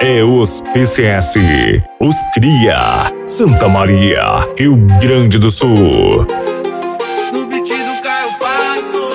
é os PCS, os Cria, Santa Maria, Rio Grande do Sul. No beat do Caio Passo.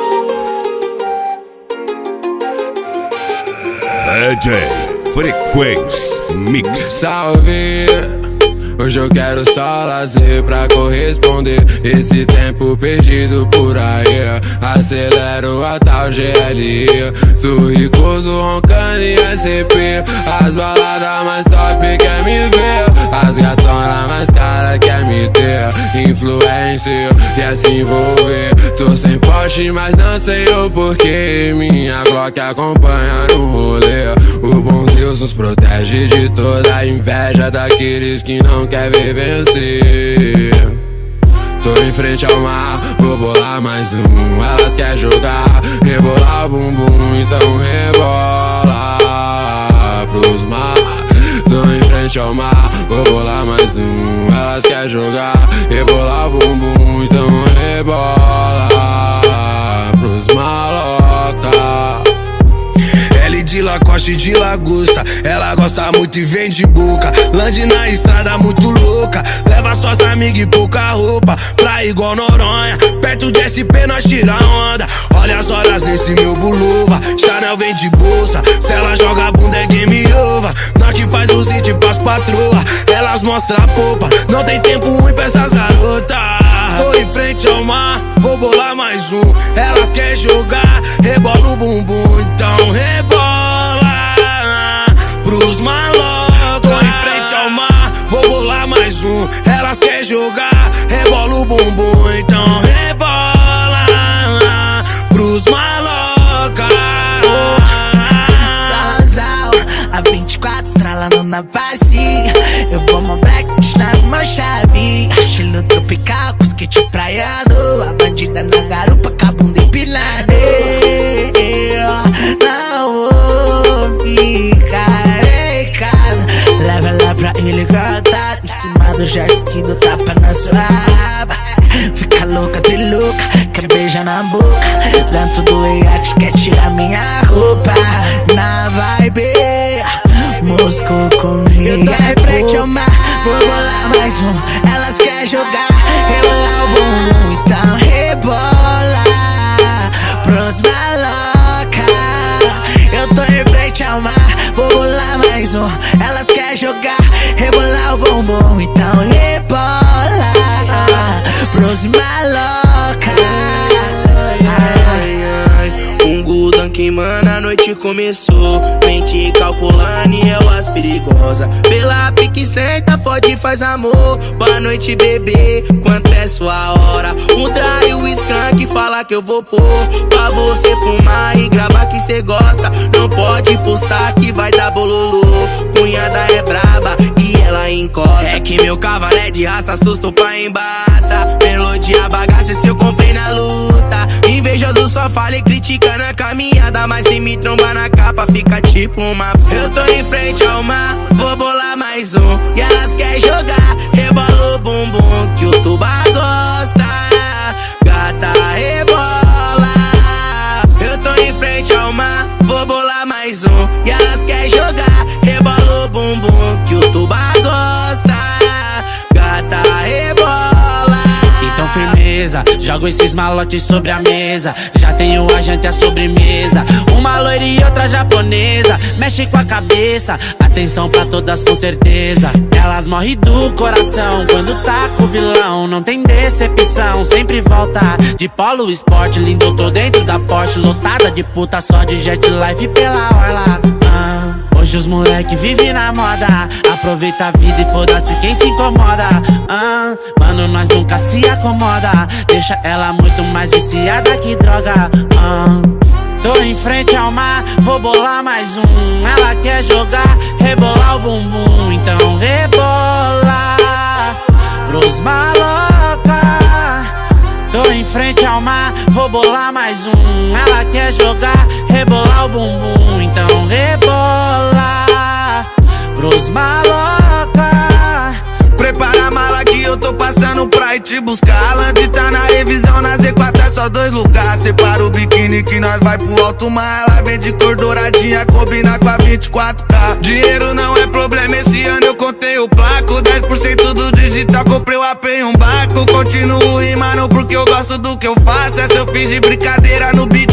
DJ Frequência Mix. Salve! Hoje eu quero só lazer pra corresponder esse tempo perdido por aí. Acelero a tal GLI, tu ricoso roncando em SP. As baladas mais top quer me ver, as gatonas mais cara quer me ter. Influencer, quer se envolver. Tô sem Porsche, mas não sei o porquê. Minha Glock acompanha no rolê. O bom Deus nos protege de toda a inveja daqueles que não quer ver vencer. Tô em frente ao mar, vou bolar mais um. Elas quer jogar, rebolar o bumbum, então rebola pros mar. Tô em frente ao mar, vou bolar mais um. Elas quer jogar, rebolar o bumbum, então rebola pros maloca. De Lacoste e de Lagosta, ela gosta muito e vem de boca. Land na estrada muito louca, leva suas amigas e pouca roupa. Pra igual Noronha, perto de SP nós tira onda. Olha as horas desse meu bulova, Chanel vem de bolsa. Se ela joga a bunda é game over. Nós que faz os hits pras patroa, elas mostram a polpa. Não tem tempo ruim pra essas garotas. Tô em frente ao mar, vou bolar mais um. Elas querem jogar, rebola o bumbum, então rebola pros malocos. Tô em frente ao mar, vou bolar mais um. Elas querem jogar, rebola o bumbum, então rebola pros malocos. Salzal, a 24 estralando na bacia. Eu vou uma black, na uma chave. Estilo tropical, com skate praiano. A bandida na garupa, com a bunda empinada. Não vou ficar em casa. Leva ela pra ele cantar em cima do jet ski, do tapa na sua raba. Fica louca, trilouca, quer beijar na boca. Dentro do iate, quer tirar minha roupa. Na vibe, Moscou comigo. Eu tô em frente ao mar, vou bolar mais um. Elas querem jogar, rebolar o bumbum, então rebola pros maloca. Eu tô em frente ao mar, vou bolar mais um. Elas querem jogar, rebolar o bumbum, então rebola pros maloca. Gudam queimando, a noite começou. Mente calculando e eu as perigosa. Pela pique senta, fode e faz amor. Boa noite, bebê, quanto é sua hora? O Dry e o Skunk fala que eu vou pôr pra você fumar e gravar que cê gosta. Não pode postar que vai dar bololô. Cunhada é braba e ela encosta. É que meu cavalo é de raça, susto pra embaça. Melodia bagaça, se eu comprei na luta. Invejoso só fala e critica na caminhada, mas se me trombar na capa fica tipo uma. Eu tô em frente ao mar, vou bolar mais um. E elas querem jogar, rebola o bumbum que o tuba gosta. Gata rebola. Eu tô em frente ao mar, vou bolar mais um. E elas querem jogar, rebola o bumbum que o tuba gosta. Gata rebola. Então firmeza, jogo esses malotes sobre a mesa. Já tenho a janta e a sobremesa. Uma loira e outra japonesa. Mexe com a cabeça, atenção pra todas com certeza. Elas morrem do coração quando tá com o vilão. Não tem decepção, sempre volta de Polo Sport. Lindo, tô dentro da Porsche, lotada de puta só de jet life pela orla. Hoje os moleque vivem na moda. Aproveita a vida e foda-se quem se incomoda. Mano, nós nunca se acomoda. Deixa ela muito mais viciada que droga. Tô em frente ao mar, vou bolar mais um. Ela quer jogar, rebolar o bumbum, então rebola pros maloca. Tô em frente ao mar, vou bolar mais um. Ela quer jogar, rebolar o bumbum, então rebola pros maloca. Prepara a mala que eu tô passando pra ir te buscar. A Land tá na revisão, na Z4 é só 2 lugares. Separa o biquíni que nós vai pro alto mar. Ela vem de cor douradinha, combina com a 24K. Dinheiro não é problema, esse ano eu contei o placo. 10% do digital, comprei o AP e um barco. Continuo rimando porque eu gosto do que eu faço. Essa eu fiz de brincadeira no beat